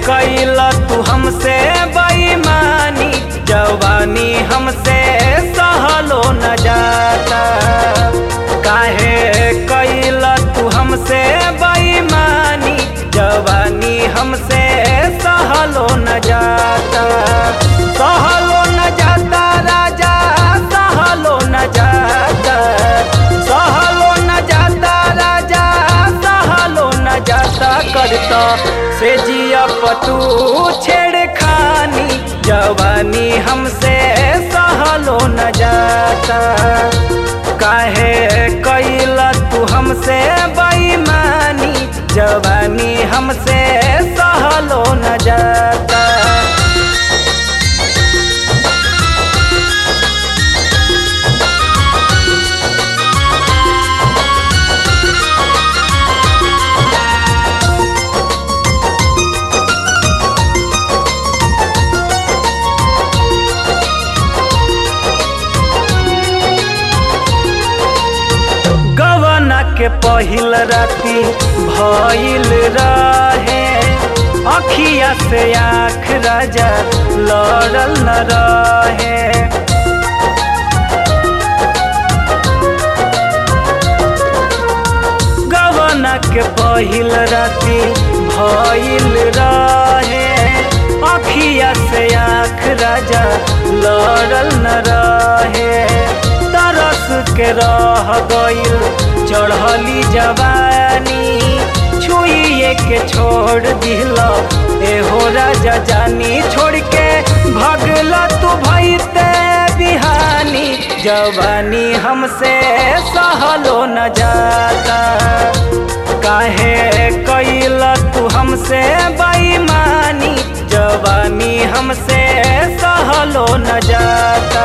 कैला तू हमसे बेईमानी, जवानी हमसे सहलो न जाता। काहे कैला तू हमसे बेईमानी, जवानी हमसे सहलो न जाता। सहलो न जाता राजा, सहलो न जाता, सहलो न जाता राजा, सहलो न जाता। करता से जिया पतू छेड़खानी, जवानी हमसे सहलो न जाता। काहे कैला तू हमसे बेईमानी, जवानी हमसे सहलो न जाता। गवना के पहिल राती भइल रहे, अखिया से आँख राजा लड़ल न रहे। गवना के पहिल राती भइल रहे, अखिया से आँख राजा लड़ल न रहे। तरस के रह गइल चढ़ली जवानी, छुइए के छोड़ दिला एहो राजा जानी। छोड़ के भगला तू भइते बिहानी, जवानी हमसे सहलो न जाता। काहे कैला तू हमसे बेईमानी, जवानी हमसे सहलो न जाता।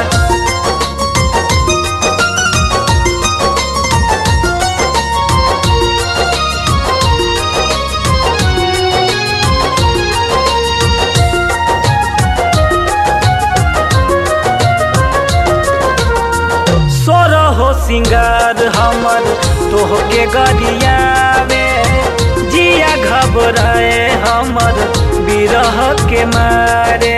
सोरहो सिंगार हमर तोहके गरियावे, जिया घबराए हमर बिरह के मारे।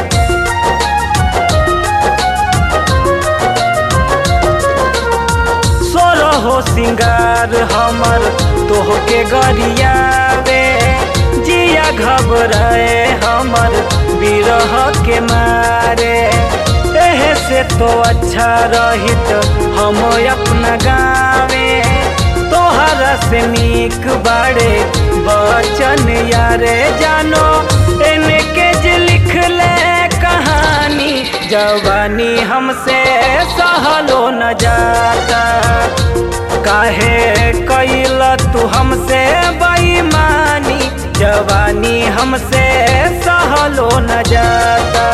सोरहो सिंगार हमर तोहके गरियावे, जिया घबराए हमर बिरह के मारे। एहे से तो अच्छा रहित हम अपना गावे, तोहरा से नीक बाड़े बचन यारे। जानो एने के जे लिख ले कहानी, जवानी हमसे सहलो न जाता। काहे कैला तू हमसे बेईमानी, जवानी हमसे सहलो न जाता।